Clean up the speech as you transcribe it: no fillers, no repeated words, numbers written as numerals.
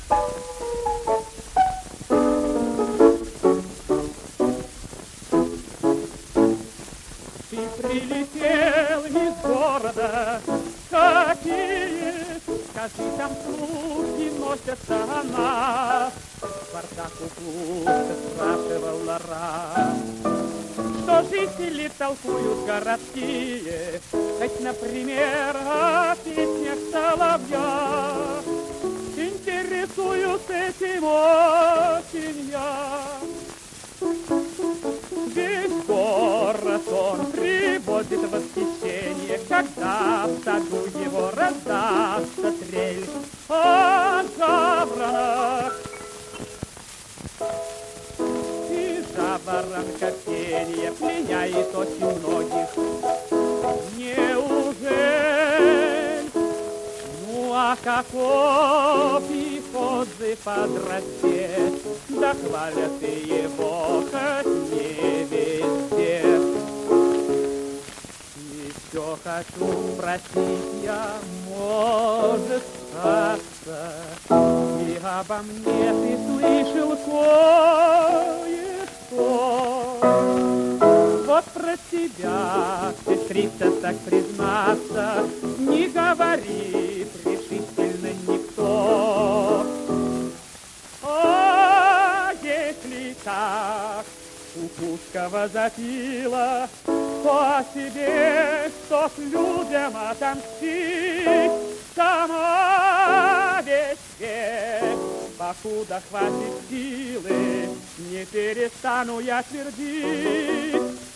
Ты прилетел из города, какие, скажи, там слухи носятся о нас. Спартаку спрашивал Лора, что жители толкуют городские, хоть, например, о песнях соловья. Интересуюсь этим очень я. Весь город он приводит в восхищение, когда в саду его раздастся трель о жаворонок. И жаворонка пение пленяет очень многих. Неужели? Ну а каков их отзыв о дрозде? Да хвалят и его хоть не везде. И все хочу спросить я, может статься, и обо мне ты слышал кое-что. Вот про тебя, сестрица, так признаться, не говорит решительно никто. А если так кукушка запила, то о себе, чтоб людям отомстить, сама весь век, покуда хватит силы, не перестану я твердить.